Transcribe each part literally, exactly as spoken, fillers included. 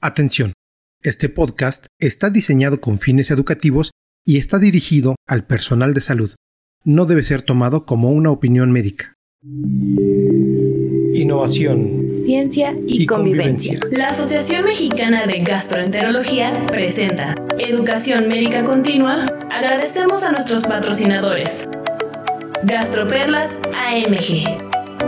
Atención, este podcast está diseñado con fines educativos y está dirigido al personal de salud. No debe ser tomado como una opinión médica. Innovación, ciencia y, y convivencia. convivencia. La Asociación Mexicana de Gastroenterología presenta Educación Médica Continua. Agradecemos a nuestros patrocinadores. Gastroperlas A M G.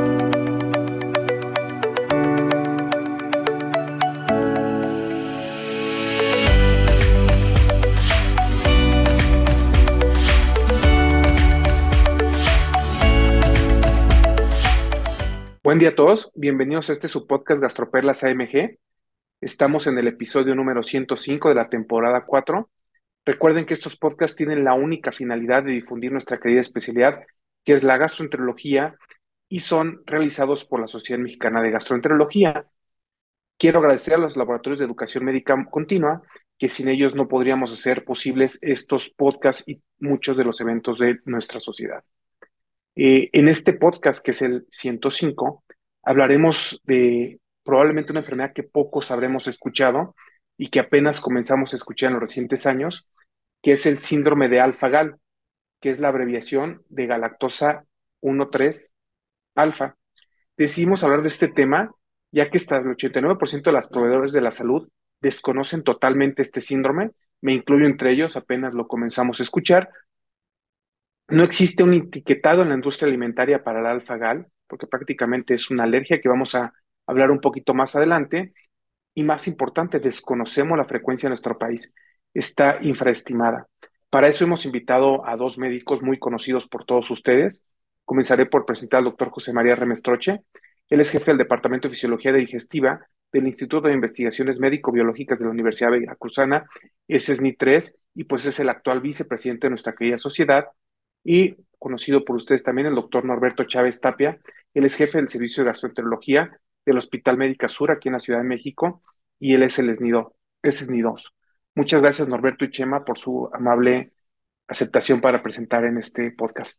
Buen día a todos, bienvenidos a este su podcast Gastroperlas A M G. Estamos en el episodio número ciento cinco de la temporada cuatro. Recuerden que estos podcasts tienen la única finalidad de difundir nuestra querida especialidad, que es la gastroenterología, y son realizados por la Sociedad Mexicana de Gastroenterología. Quiero agradecer a los laboratorios de educación médica continua, que sin ellos no podríamos hacer posibles estos podcasts y muchos de los eventos de nuestra sociedad. Eh, en este podcast, que es el ciento cinco, hablaremos de probablemente una enfermedad que pocos habremos escuchado y que apenas comenzamos a escuchar en los recientes años, que es el síndrome de alfa-gal, que es la abreviación de galactosa uno tres alfa. Decidimos hablar de este tema ya que hasta el ochenta y nueve por ciento de los proveedores de la salud desconocen totalmente este síndrome, me incluyo entre ellos, apenas lo comenzamos a escuchar. No existe un etiquetado en la industria alimentaria para el alfa-gal, porque prácticamente es una alergia que vamos a hablar un poquito más adelante. Y más importante, desconocemos la frecuencia en nuestro país. Está infraestimada. Para eso hemos invitado a dos médicos muy conocidos por todos ustedes. Comenzaré por presentar al doctor José María Remestroche. Él es jefe del Departamento de Fisiología Digestiva del Instituto de Investigaciones Médico-Biológicas de la Universidad Veracruzana, es S N I tres, y pues es el actual vicepresidente de nuestra querida sociedad. Y conocido por ustedes también, el doctor Norberto Chávez Tapia. Él es jefe del Servicio de Gastroenterología del Hospital Médica Sur aquí en la Ciudad de México, y él es el S N I dos. Es S N I dos. Muchas gracias, Norberto y Chema, por su amable aceptación para presentar en este podcast.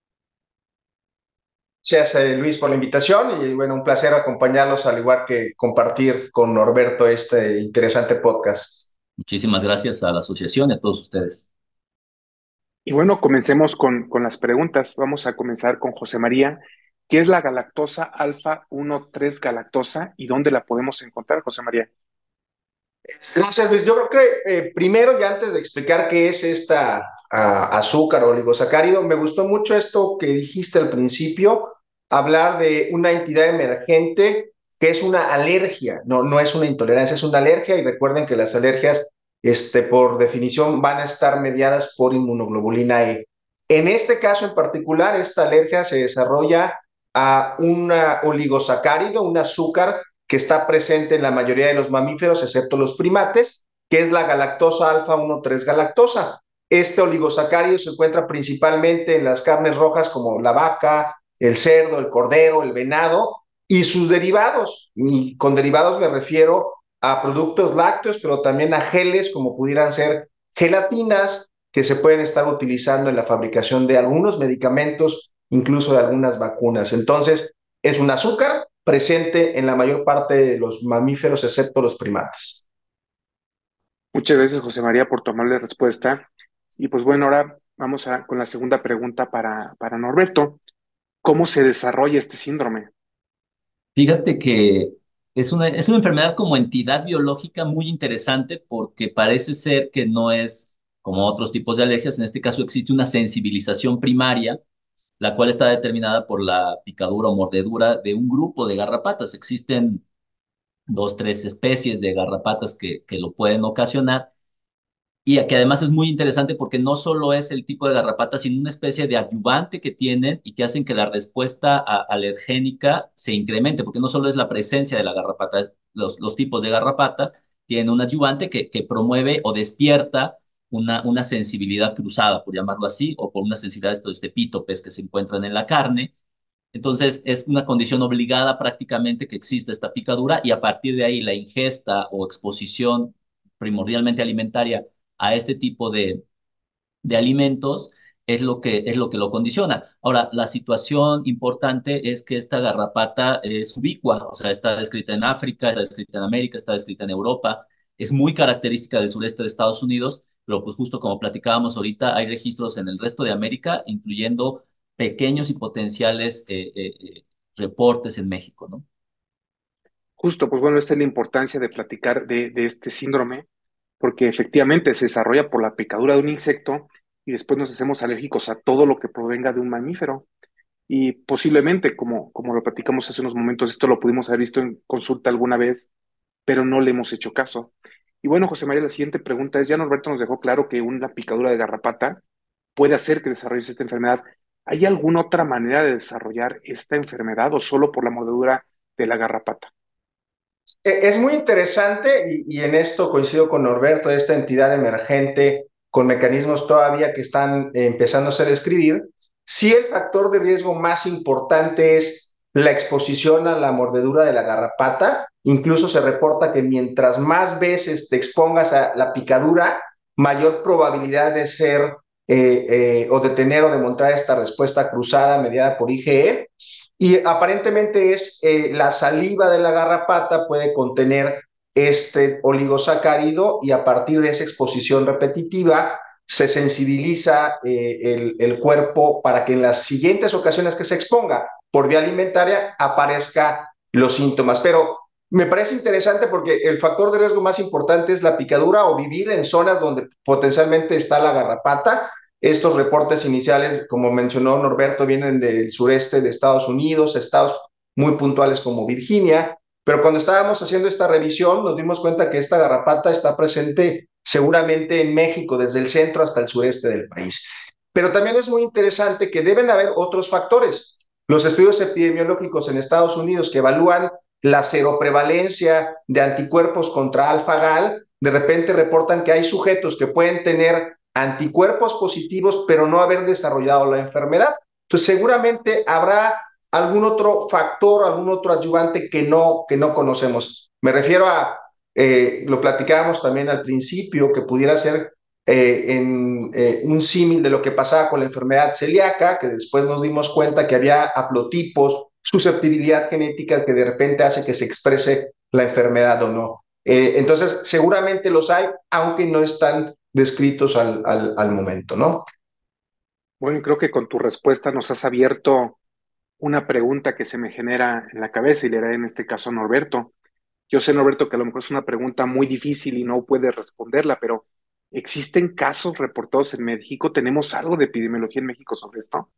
Gracias, eh, Luis, por la invitación y bueno, un placer acompañarlos, al igual que compartir con Norberto este interesante podcast. Muchísimas gracias a la asociación y a todos ustedes. Y bueno, comencemos con, con las preguntas. Vamos a comenzar con José María. ¿Qué es la galactosa alfa uno tres galactosa y dónde la podemos encontrar, José María? Gracias, Luis. Yo creo que eh, primero, y antes de explicar qué es esta uh, azúcar o oligosacárido, me gustó mucho esto que dijiste al principio, hablar de una entidad emergente que es una alergia, no, no es una intolerancia, es una alergia, y recuerden que las alergias, este, por definición, van a estar mediadas por inmunoglobulina E. En este caso en particular, esta alergia se desarrolla a un oligosacárido, un azúcar que está presente en la mayoría de los mamíferos, excepto los primates, que es la galactosa alfa uno tres galactosa. Este oligosacárido se encuentra principalmente en las carnes rojas como la vaca, el cerdo, el cordero, el venado y sus derivados. Y con derivados me refiero a productos lácteos, pero también a geles como pudieran ser gelatinas que se pueden estar utilizando en la fabricación de algunos medicamentos, incluso de algunas vacunas. Entonces, es un azúcar presente en la mayor parte de los mamíferos, excepto los primates. Muchas gracias, José María, por tu amable respuesta. Y pues bueno, ahora vamos a, con la segunda pregunta para, para Norberto. ¿Cómo se desarrolla este síndrome? Fíjate que es una, es una enfermedad como entidad biológica muy interesante porque parece ser que no es como otros tipos de alergias. En este caso existe una sensibilización primaria, la cual está determinada por la picadura o mordedura de un grupo de garrapatas. Existen dos, tres especies de garrapatas que, que lo pueden ocasionar. Y que además es muy interesante porque no solo es el tipo de garrapata, sino una especie de adyuvante que tienen y que hacen que la respuesta a- alergénica se incremente, porque no solo es la presencia de la garrapata, los, los tipos de garrapata tienen un adyuvante que, que promueve o despierta una, una sensibilidad cruzada, por llamarlo así, o por una sensibilidad de estos epítopes que se encuentran en la carne. Entonces es una condición obligada prácticamente que exista esta picadura y a partir de ahí la ingesta o exposición primordialmente alimentaria a este tipo de, de alimentos es lo que, es lo que lo condiciona. Ahora, la situación importante es que esta garrapata es ubicua, o sea, está descrita en África, está descrita en América, está descrita en Europa, es muy característica del sureste de Estados Unidos, pero pues justo como platicábamos ahorita, hay registros en el resto de América, incluyendo pequeños y potenciales eh, eh, eh, reportes en México, ¿no? Justo, pues bueno, esta es la importancia de platicar de, de este síndrome, porque efectivamente se desarrolla por la picadura de un insecto y después nos hacemos alérgicos a todo lo que provenga de un mamífero. Y posiblemente, como, como lo platicamos hace unos momentos, esto lo pudimos haber visto en consulta alguna vez, pero no le hemos hecho caso. Y bueno, José María, la siguiente pregunta es, ya Norberto nos dejó claro que una picadura de garrapata puede hacer que desarrolles esta enfermedad. ¿Hay alguna otra manera de desarrollar esta enfermedad o solo por la mordedura de la garrapata? Es muy interesante y, y en esto coincido con Norberto, esta entidad emergente con mecanismos todavía que están eh, empezándose a describir. Sí, el factor de riesgo más importante es la exposición a la mordedura de la garrapata. Incluso se reporta que mientras más veces te expongas a la picadura, mayor probabilidad de ser eh, eh, o de tener o de mostrar esta respuesta cruzada mediada por I G E. Y aparentemente es eh, la saliva de la garrapata puede contener este oligosacárido y a partir de esa exposición repetitiva se sensibiliza eh, el, el cuerpo para que en las siguientes ocasiones que se exponga por vía alimentaria aparezca los síntomas. Pero me parece interesante porque el factor de riesgo más importante es la picadura o vivir en zonas donde potencialmente está la garrapata. Estos reportes iniciales, como mencionó Norberto, vienen del sureste de Estados Unidos, estados muy puntuales como Virginia, pero cuando estábamos haciendo esta revisión nos dimos cuenta que esta garrapata está presente seguramente en México, desde el centro hasta el sureste del país. Pero también es muy interesante que deben haber otros factores. Los estudios epidemiológicos en Estados Unidos que evalúan la seroprevalencia de anticuerpos contra alfa-gal, de repente reportan que hay sujetos que pueden tener anticuerpos positivos, pero no haber desarrollado la enfermedad. Entonces, seguramente habrá algún otro factor, algún otro adyuvante que no, que no conocemos. Me refiero a, eh, lo platicábamos también al principio, que pudiera ser eh, en, eh, un símil de lo que pasaba con la enfermedad celíaca, que después nos dimos cuenta que había haplotipos, susceptibilidad genética que de repente hace que se exprese la enfermedad o no. Eh, entonces, seguramente los hay, aunque no están descritos al, al, al momento, ¿no? Bueno, creo que con tu respuesta nos has abierto una pregunta que se me genera en la cabeza y le haré en este caso a Norberto. Yo sé, Norberto, que a lo mejor es una pregunta muy difícil y no puedes responderla, pero ¿existen casos reportados en México? ¿Tenemos algo de epidemiología en México sobre esto?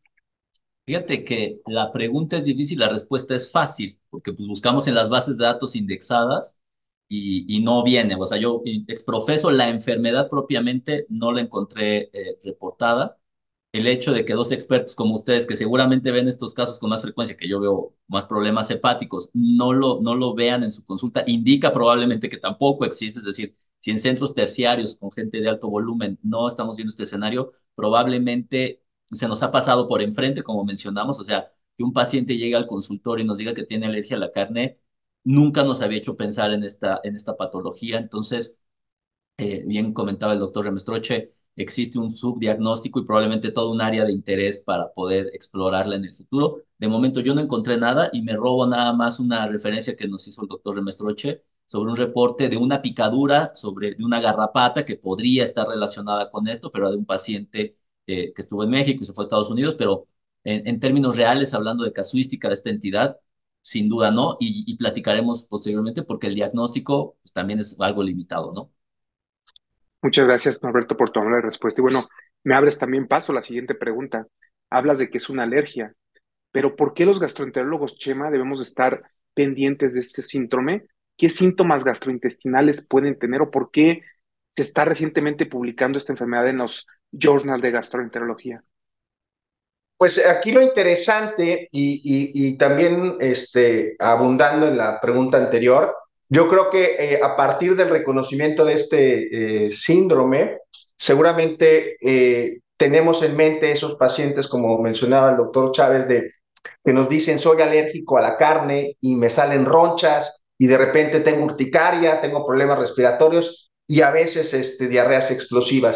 Fíjate que la pregunta es difícil, la respuesta es fácil, porque pues buscamos en las bases de datos indexadas y, y no viene. O sea, yo exprofeso la enfermedad propiamente, no la encontré eh, reportada. El hecho de que dos expertos como ustedes, que seguramente ven estos casos con más frecuencia, que yo veo más problemas hepáticos, no lo, no lo vean en su consulta, indica probablemente que tampoco existe. Es decir, si en centros terciarios con gente de alto volumen no estamos viendo este escenario, probablemente se nos ha pasado por enfrente, como mencionamos. O sea, que un paciente llegue al consultorio y nos diga que tiene alergia a la carne, nunca nos había hecho pensar en esta, en esta patología. Entonces, eh, bien comentaba el doctor Remestroche, existe un subdiagnóstico y probablemente todo un área de interés para poder explorarla en el futuro. De momento yo no encontré nada y me robo nada más una referencia que nos hizo el doctor Remestroche sobre un reporte de una picadura, sobre, de una garrapata que podría estar relacionada con esto, pero de un paciente eh, que estuvo en México y se fue a Estados Unidos, pero en, en términos reales, hablando de casuística de esta entidad, sin duda no, y, y platicaremos posteriormente porque el diagnóstico pues, también es algo limitado, ¿no? Muchas gracias, Norberto, por tu amable respuesta. Y bueno, me abres también paso a la siguiente pregunta. Hablas de que es una alergia, pero ¿por qué los gastroenterólogos, Chema, debemos estar pendientes de este síndrome? ¿Qué síntomas gastrointestinales pueden tener o por qué se está recientemente publicando esta enfermedad en los journals de gastroenterología? Pues aquí lo interesante y, y, y también este, abundando en la pregunta anterior, yo creo que eh, a partir del reconocimiento de este eh, síndrome, seguramente eh, tenemos en mente esos pacientes, como mencionaba el doctor Chávez, de, que nos dicen soy alérgico a la carne y me salen ronchas y de repente tengo urticaria, tengo problemas respiratorios y a veces este, diarreas explosivas.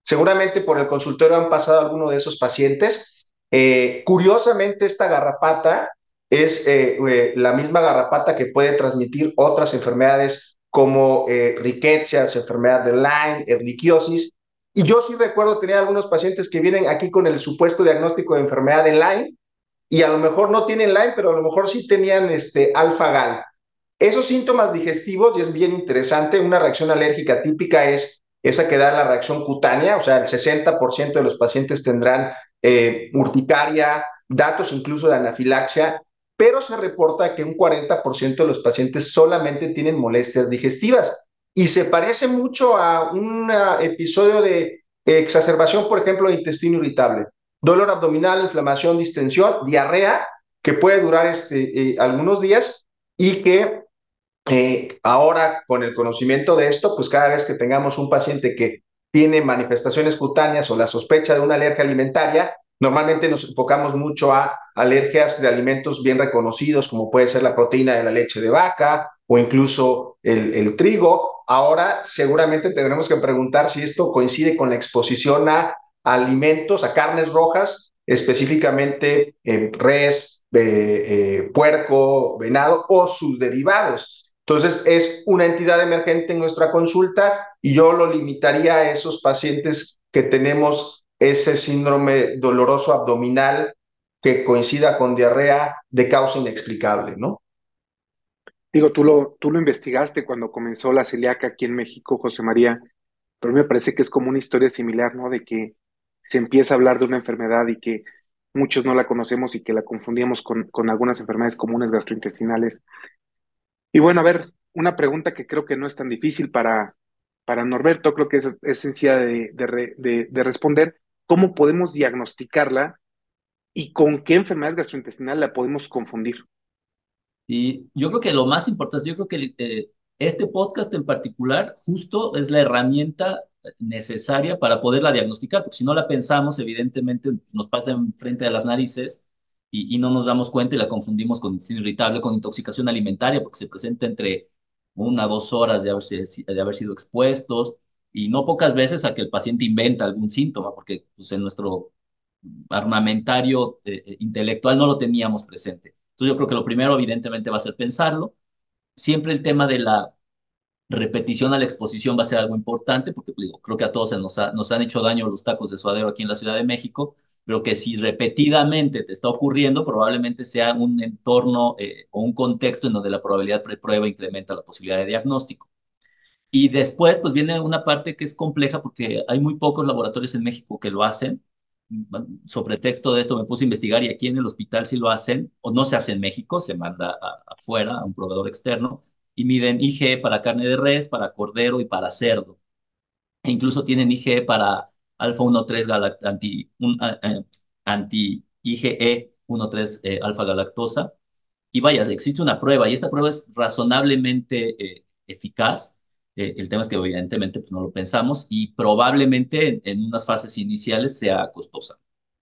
seguramente por el consultorio han pasado alguno de esos pacientes. Eh, curiosamente, esta garrapata es eh, eh, la misma garrapata que puede transmitir otras enfermedades como eh, riquecias, enfermedad de Lyme, erliquiosis. Y yo sí recuerdo tener algunos pacientes que vienen aquí con el supuesto diagnóstico de enfermedad de Lyme y a lo mejor no tienen Lyme, pero a lo mejor sí tenían este, alfa-gal. Esos síntomas digestivos, y es bien interesante, una reacción alérgica típica es esa que da la reacción cutánea, o sea, el sesenta por ciento de los pacientes tendrán eh, urticaria, datos incluso de anafilaxia, pero se reporta que un cuarenta por ciento de los pacientes solamente tienen molestias digestivas. Y se parece mucho a un episodio de exacerbación, por ejemplo, de intestino irritable. Dolor abdominal, inflamación, distensión, diarrea, que puede durar este, eh, algunos días y que eh, ahora con el conocimiento de esto, pues cada vez que tengamos un paciente que tiene manifestaciones cutáneas o la sospecha de una alergia alimentaria, normalmente nos enfocamos mucho a alergias de alimentos bien reconocidos, como puede ser la proteína de la leche de vaca o incluso el, el trigo. Ahora seguramente tendremos que preguntar si esto coincide con la exposición a alimentos, a carnes rojas, específicamente eh, res, eh, eh, puerco, venado o sus derivados. Entonces, es una entidad emergente en nuestra consulta y yo lo limitaría a esos pacientes que tenemos ese síndrome doloroso abdominal que coincida con diarrea de causa inexplicable, ¿no? Digo, tú lo, tú lo investigaste cuando comenzó la celíaca aquí en México, José María, pero me parece que es como una historia similar, ¿no? De que se empieza a hablar de una enfermedad y que muchos no la conocemos y que la confundíamos con, con algunas enfermedades comunes gastrointestinales. Y bueno, a ver, una pregunta que creo que no es tan difícil para, para Norberto, creo que es, es sencilla de, de, re- de- de responder. ¿Cómo podemos diagnosticarla y con qué enfermedades gastrointestinales la podemos confundir? Y yo creo que lo más importante, yo creo que eh, este podcast en particular justo es la herramienta necesaria para poderla diagnosticar, porque si no la pensamos, evidentemente nos pasa enfrente de las narices y, y no nos damos cuenta y la confundimos con intestino irritable, con intoxicación alimentaria, porque se presenta entre una a dos horas de haber, de haber sido expuestos y no pocas veces a que el paciente inventa algún síntoma, porque pues, en nuestro armamentario eh, eh, intelectual no lo teníamos presente. Entonces yo creo que lo primero evidentemente va a ser pensarlo. Siempre el tema de la repetición a la exposición va a ser algo importante, porque digo, creo que a todos se nos, ha- nos han hecho daño los tacos de suadero aquí en la Ciudad de México, pero que si repetidamente te está ocurriendo, probablemente sea un entorno eh, o un contexto en donde la probabilidad pre-prueba incrementa la posibilidad de diagnóstico. Y después, pues viene una parte que es compleja porque hay muy pocos laboratorios en México que lo hacen. Sobre texto de esto me puse a investigar y aquí en el hospital sí lo hacen, o no se hace en México, se manda a- afuera a un proveedor externo y miden I G E para carne de res, para cordero y para cerdo. E incluso tienen I G E para alfa uno tres galact anti, un, a- a- anti I G E uno tres eh, alfa galactosa. Y vaya, existe una prueba y esta prueba es razonablemente eh, eficaz. Eh, el tema es que evidentemente pues, no lo pensamos y probablemente en, en unas fases iniciales sea costosa.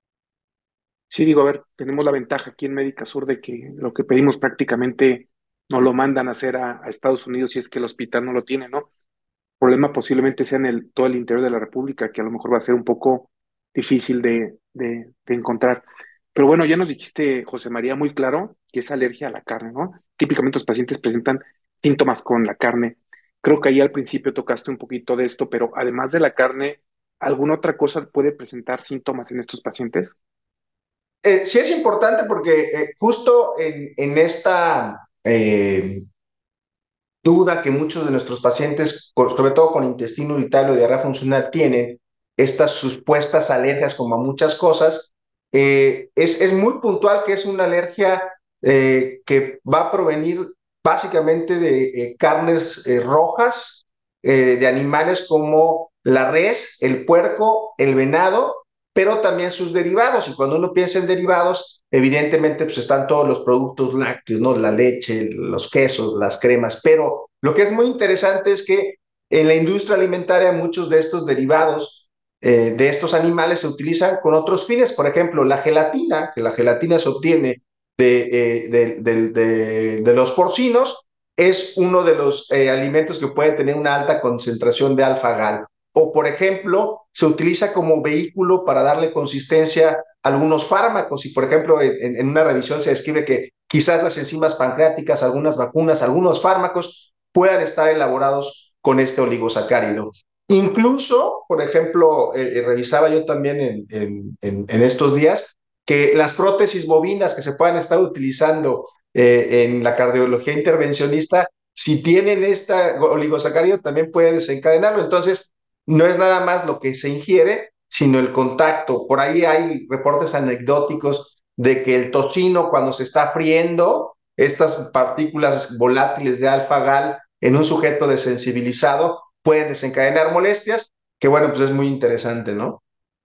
Sí, digo, a ver, tenemos la ventaja aquí en Médica Sur de que lo que pedimos prácticamente nos lo mandan a hacer a, a Estados Unidos si es que el hospital no lo tiene, ¿no? El problema posiblemente sea en el, todo el interior de la República, que a lo mejor va a ser un poco difícil de, de, de encontrar. Pero bueno, ya nos dijiste, José María, muy claro que es alergia a la carne, ¿no? Típicamente los pacientes presentan síntomas con la carne. Creo que ahí al principio tocaste un poquito de esto, pero además de la carne, ¿alguna otra cosa puede presentar síntomas en estos pacientes? Eh, sí es importante porque eh, justo en, en esta eh, duda que muchos de nuestros pacientes, sobre todo con intestino irritable o diarrea funcional, tienen, estas supuestas alergias como a muchas cosas, eh, es, es muy puntual que es una alergia eh, que va a provenir básicamente de eh, carnes eh, rojas, eh, de animales como la res, el puerco, el venado, pero también sus derivados. Y cuando uno piensa en derivados, evidentemente pues están todos los productos lácteos, ¿no? La leche, los quesos, las cremas, pero lo que es muy interesante es que en la industria alimentaria muchos de estos derivados eh, de estos animales se utilizan con otros fines. Por ejemplo, la gelatina, que la gelatina se obtiene de, eh, de, de, de, de los porcinos, es uno de los eh, alimentos que puede tener una alta concentración de alfa-gal. o por ejemplo, se utiliza como vehículo para darle consistencia a algunos fármacos y por ejemplo en, en una revisión se describe que quizás las enzimas pancreáticas, algunas vacunas, algunos fármacos puedan estar elaborados con este oligosacárido. Incluso, por ejemplo, eh, revisaba yo también en, en, en, en estos días que las prótesis bovinas que se puedan estar utilizando eh, en la cardiología intervencionista, si tienen esta oligosacárido, también puede desencadenarlo. Entonces, no es nada más lo que se ingiere, sino el contacto. Por ahí hay reportes anecdóticos de que el tocino, cuando se está friendo, estas partículas volátiles de alfa-gal en un sujeto desensibilizado pueden desencadenar molestias, que bueno, pues es muy interesante, ¿no?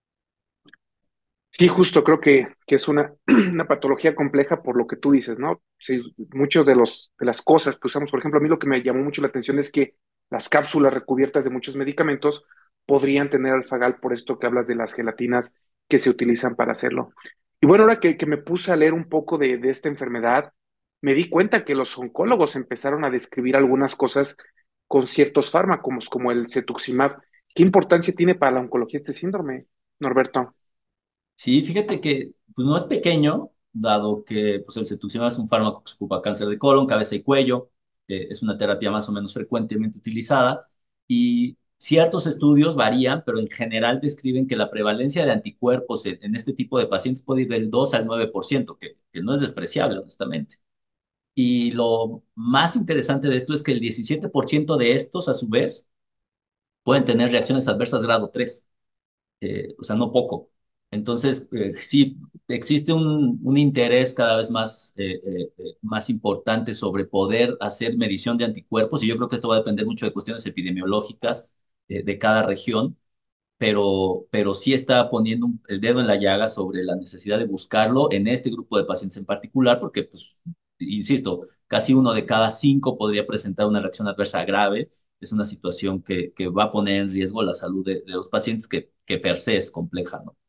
Sí, justo creo que, que es una, una patología compleja por lo que tú dices, ¿no? Sí, muchos de los de las cosas que usamos, por ejemplo, a mí lo que me llamó mucho la atención es que las cápsulas recubiertas de muchos medicamentos podrían tener alfagal por esto que hablas de las gelatinas que se utilizan para hacerlo. Y bueno, ahora que, que me puse a leer un poco de, de esta enfermedad, me di cuenta que los oncólogos empezaron a describir algunas cosas con ciertos fármacos, como el cetuximab. ¿Qué importancia tiene para la oncología este síndrome, Norberto? Sí, fíjate que pues, no es pequeño, dado que pues, el cetuximab es un fármaco que se ocupa cáncer de colon, cabeza y cuello, eh, es una terapia más o menos frecuentemente utilizada, y ciertos estudios varían, pero en general describen que la prevalencia de anticuerpos en, en este tipo de pacientes puede ir del dos al nueve por ciento, que, que no es despreciable, honestamente. Y lo más interesante de esto es que el diecisiete por ciento de estos, a su vez, pueden tener reacciones adversas grado tres, eh, o sea, no poco. Entonces, eh, sí, existe un, un interés cada vez más, eh, eh, eh, más importante sobre poder hacer medición de anticuerpos, y yo creo que esto va a depender mucho de cuestiones epidemiológicas eh, de cada región, pero, pero sí está poniendo un- el dedo en la llaga sobre la necesidad de buscarlo en este grupo de pacientes en particular, porque, pues, insisto, casi uno de cada cinco podría presentar una reacción adversa grave. Es una situación que, que va a poner en riesgo la salud de, de los pacientes que, que per se es compleja, ¿no?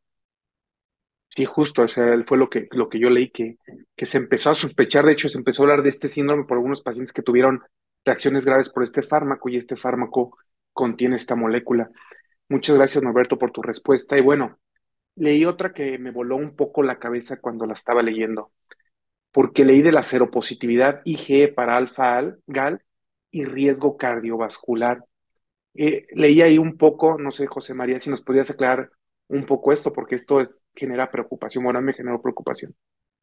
Sí, justo, o sea, fue lo que, lo que yo leí, que, que se empezó a sospechar, de hecho, se empezó a hablar de este síndrome por algunos pacientes que tuvieron reacciones graves por este fármaco y este fármaco contiene esta molécula. Muchas gracias, Norberto, por tu respuesta. Y bueno, leí otra que me voló un poco la cabeza cuando la estaba leyendo, porque leí de la seropositividad IgE para alfa-gal y riesgo cardiovascular. Eh, leí ahí un poco, no sé, José María, si nos podías aclarar un poco esto, porque esto es, genera preocupación, bueno, a mí me generó preocupación.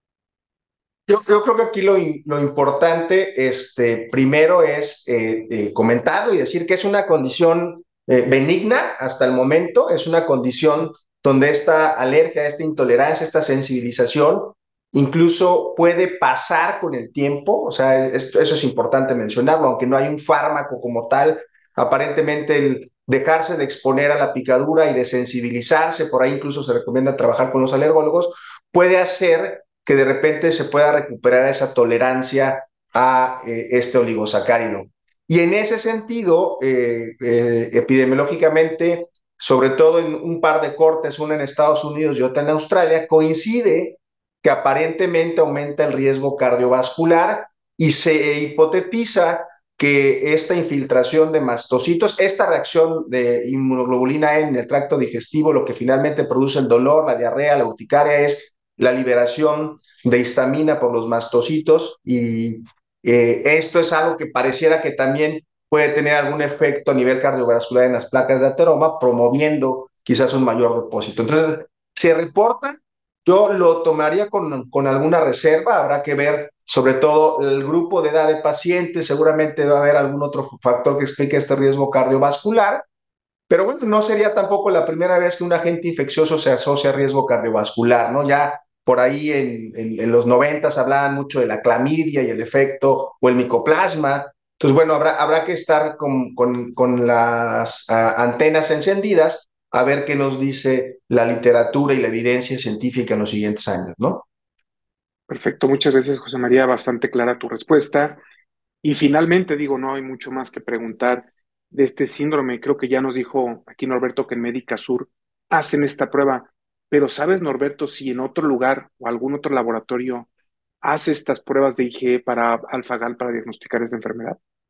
Yo, yo creo que aquí lo, lo importante, este, primero es eh, eh, comentarlo y decir que es una condición eh, benigna hasta el momento, es una condición donde esta alergia, esta intolerancia, esta sensibilización incluso puede pasar con el tiempo, o sea, esto, eso es importante mencionarlo, aunque no hay un fármaco como tal, aparentemente el dejarse de exponer a la picadura y de sensibilizarse, por ahí incluso se recomienda trabajar con los alergólogos, puede hacer que de repente se pueda recuperar esa tolerancia a eh, este oligosacárido. Y en ese sentido, eh, eh, epidemiológicamente, sobre todo en un par de cortes, una en Estados Unidos y otra en Australia, coincide que aparentemente aumenta el riesgo cardiovascular y se hipotetiza que esta infiltración de mastocitos, esta reacción de inmunoglobulina E en el tracto digestivo, lo que finalmente produce el dolor, la diarrea, la urticaria, es la liberación de histamina por los mastocitos y eh, esto es algo que pareciera que también puede tener algún efecto a nivel cardiovascular en las placas de ateroma, promoviendo quizás un mayor depósito. Entonces, se reporta, yo lo tomaría con, con alguna reserva, habrá que ver sobre todo el grupo de edad de pacientes, seguramente va a haber algún otro factor que explique este riesgo cardiovascular, pero bueno, no sería tampoco la primera vez que un agente infeccioso se asocia a riesgo cardiovascular, ¿no? Ya por ahí en, en, en los noventas hablaban mucho de la clamidia y el efecto, o el micoplasma. Entonces, bueno, habrá, habrá que estar con, con, con las uh, antenas encendidas a ver qué nos dice la literatura y la evidencia científica en los siguientes años, ¿no? Perfecto, muchas gracias, José María, bastante clara tu respuesta. Y finalmente, digo, no hay mucho más que preguntar de este síndrome. Creo que ya nos dijo aquí Norberto que en Médica Sur hacen esta prueba, pero ¿sabes, Norberto, si en otro lugar o algún otro laboratorio hace estas pruebas de IgE para alfagal para diagnosticar esta enfermedad?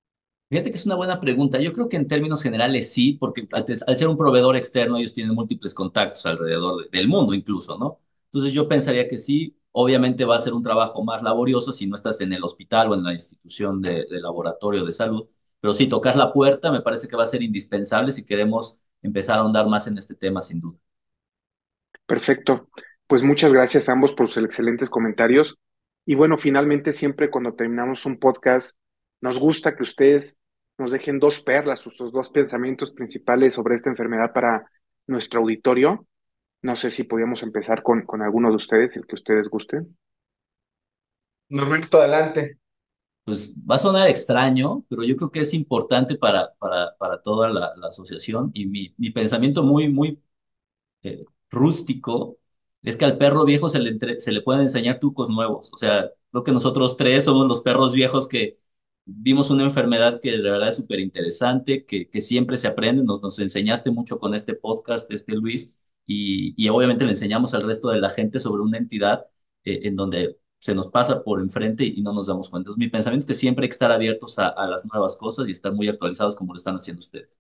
Fíjate que es una buena pregunta. Yo creo que en términos generales sí, porque al, al ser un proveedor externo, ellos tienen múltiples contactos alrededor de, del mundo incluso, ¿no? Entonces yo pensaría que sí. Obviamente va a ser un trabajo más laborioso si no estás en el hospital o en la institución de, de laboratorio de salud, pero sí, tocar la puerta me parece que va a ser indispensable si queremos empezar a ahondar más en este tema, sin duda. Perfecto. Pues muchas gracias a ambos por sus excelentes comentarios. Y bueno, finalmente siempre cuando terminamos un podcast, nos gusta que ustedes nos dejen dos perlas, sus dos pensamientos principales sobre esta enfermedad para nuestro auditorio. No sé si podíamos empezar con, con alguno de ustedes, el que ustedes gusten. Norberto, adelante. Pues va a sonar extraño, pero yo creo que es importante para, para, para toda la, la asociación y mi, mi pensamiento muy, muy eh, rústico es que al perro viejo se le, entre- se le pueden enseñar trucos nuevos. O sea, creo que nosotros tres somos los perros viejos que vimos una enfermedad que de verdad es súper interesante, que, que siempre se aprende. Nos, nos enseñaste mucho con este podcast, este Luis, y, y obviamente le enseñamos al resto de la gente sobre una entidad eh, en donde se nos pasa por enfrente y no nos damos cuenta. Entonces, mi pensamiento es que siempre hay que estar abiertos a, a las nuevas cosas y estar muy actualizados como lo están haciendo ustedes.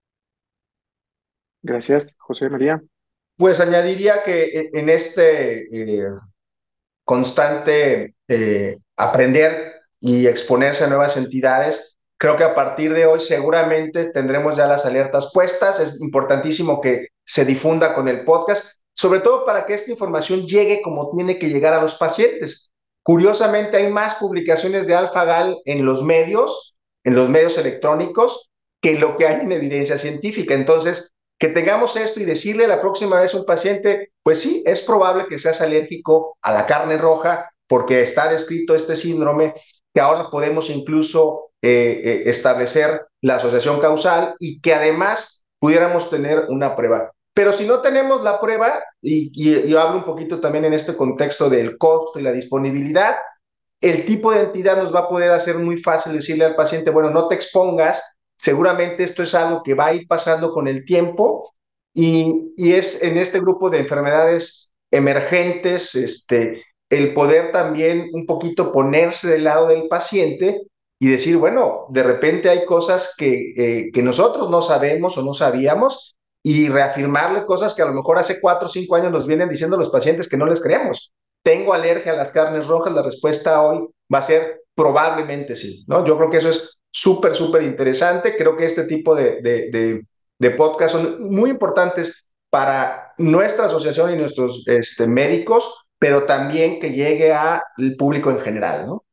Gracias, José María. Pues añadiría que en este eh, constante eh, aprender y exponerse a nuevas entidades, creo que a partir de hoy seguramente tendremos ya las alertas puestas. Es importantísimo que se difunda con el podcast, sobre todo para que esta información llegue como tiene que llegar a los pacientes. Curiosamente, hay más publicaciones de Alpha-Gal en los medios, en los medios electrónicos, que lo que hay en evidencia científica. Entonces, que tengamos esto y decirle la próxima vez a un paciente, pues sí, es probable que seas alérgico a la carne roja porque está descrito este síndrome, que ahora podemos incluso eh, eh, establecer la asociación causal y que además pudiéramos tener una prueba. Pero si no tenemos la prueba, y, y yo hablo un poquito también en este contexto del costo y la disponibilidad, el tipo de entidad nos va a poder hacer muy fácil decirle al paciente, bueno, no te expongas, seguramente esto es algo que va a ir pasando con el tiempo y, y es en este grupo de enfermedades emergentes, este, el poder también un poquito ponerse del lado del paciente y decir, bueno, de repente hay cosas que, eh, que nosotros no sabemos o no sabíamos y reafirmarle cosas que a lo mejor hace cuatro o cinco años nos vienen diciendo los pacientes que no les creemos. ¿Tengo alergia a las carnes rojas? La respuesta hoy va a ser probablemente sí, ¿no? Yo creo que eso es súper, súper interesante. Creo que este tipo de, de, de, de podcasts son muy importantes para nuestra asociación y nuestros este, médicos, pero también que llegue al público en general, ¿no?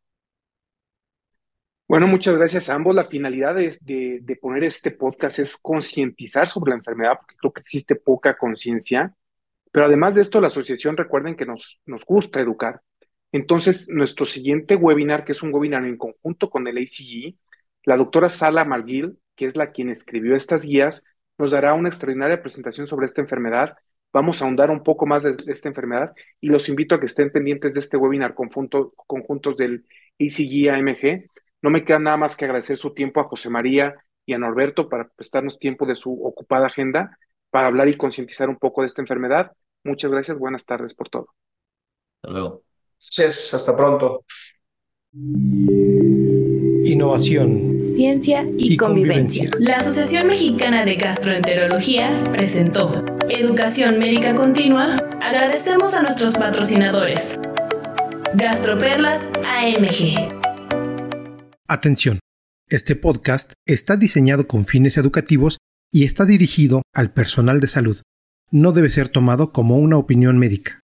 Bueno, muchas gracias a ambos. La finalidad de, de, de poner este podcast es concientizar sobre la enfermedad, porque creo que existe poca conciencia. Pero además de esto, la asociación, recuerden que nos, nos gusta educar. Entonces, nuestro siguiente webinar, que es un webinar en conjunto con el A C G, la doctora Sala Marguil, que es la quien escribió estas guías, nos dará una extraordinaria presentación sobre esta enfermedad. Vamos a ahondar un poco más de esta enfermedad y los invito a que estén pendientes de este webinar conjunto, conjuntos del A C G A M G. No me queda nada más que agradecer su tiempo a José María y a Norberto para prestarnos tiempo de su ocupada agenda para hablar y concientizar un poco de esta enfermedad. Muchas gracias, buenas tardes por todo. Hasta luego. Gracias, hasta pronto. Innovación, ciencia y, y convivencia. convivencia. La Asociación Mexicana de Gastroenterología presentó Educación Médica Continua. Agradecemos a nuestros patrocinadores. Gastroperlas A M G. Atención, este podcast está diseñado con fines educativos y está dirigido al personal de salud. No debe ser tomado como una opinión médica.